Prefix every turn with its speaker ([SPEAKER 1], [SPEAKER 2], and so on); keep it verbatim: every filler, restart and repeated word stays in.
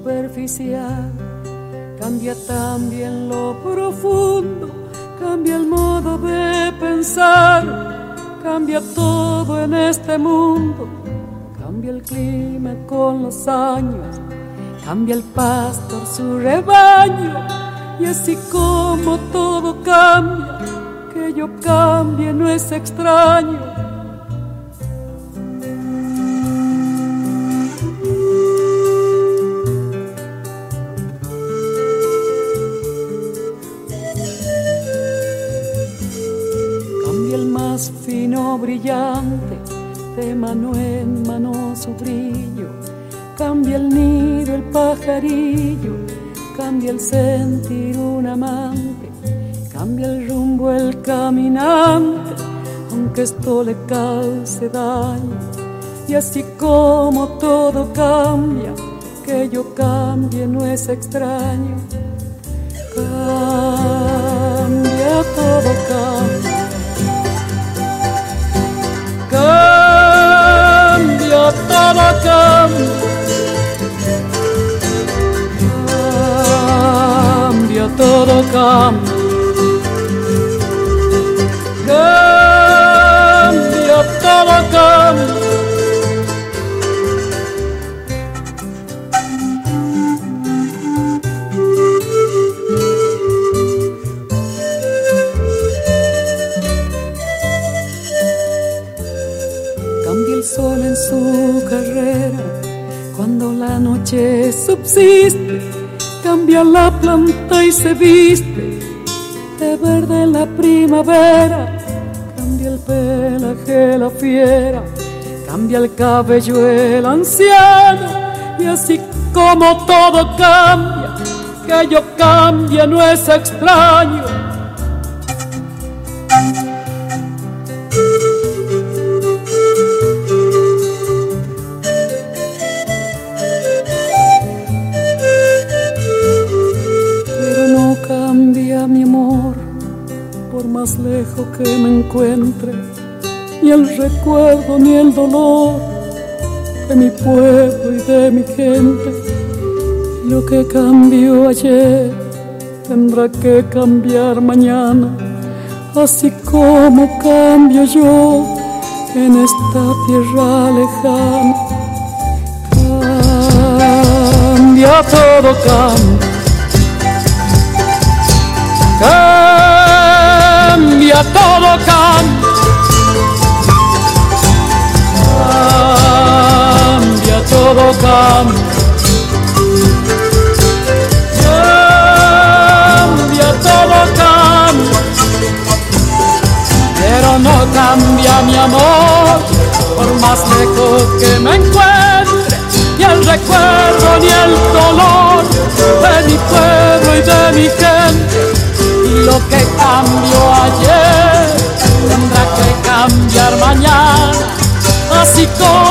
[SPEAKER 1] superficial, cambia también lo profundo, cambia el modo de pensar, cambia todo en este mundo, cambia el clima con los años, cambia el pastor su rebaño, y así como todo cambia, que yo cambie no es extraño. Fino brillante, de mano en mano su brillo, cambia el nido el pajarillo, cambia el sentir un amante, cambia el rumbo el caminante, aunque esto le cause daño. Y así como todo cambia, que yo cambie no es extraño. Cambia, todo cambia. Cambia, todo cambia. Cambia, todo cambia. Cambia, todo cambia. Sol en su carrera, cuando la noche subsiste, cambia la planta y se viste de verde la primavera, cambia el pelaje la fiera, cambia el cabello el anciano, y así como todo cambia, que yo cambie no es extraño. Mi amor, por más lejos que me encuentre, ni el recuerdo ni el dolor de mi pueblo y de mi gente. Lo que cambió ayer tendrá que cambiar mañana, así como cambio yo en esta tierra lejana. Cambia, todo cambia. Cambia, todo cambia. Cambia, todo cambia. Cambia, todo cambia. Pero no cambia mi amor, por más lejos que me encuentre, ni el recuerdo ni el dolor de mi pueblo y de mi gente. Lo que cambió ayer tendrá que cambiar mañana, así como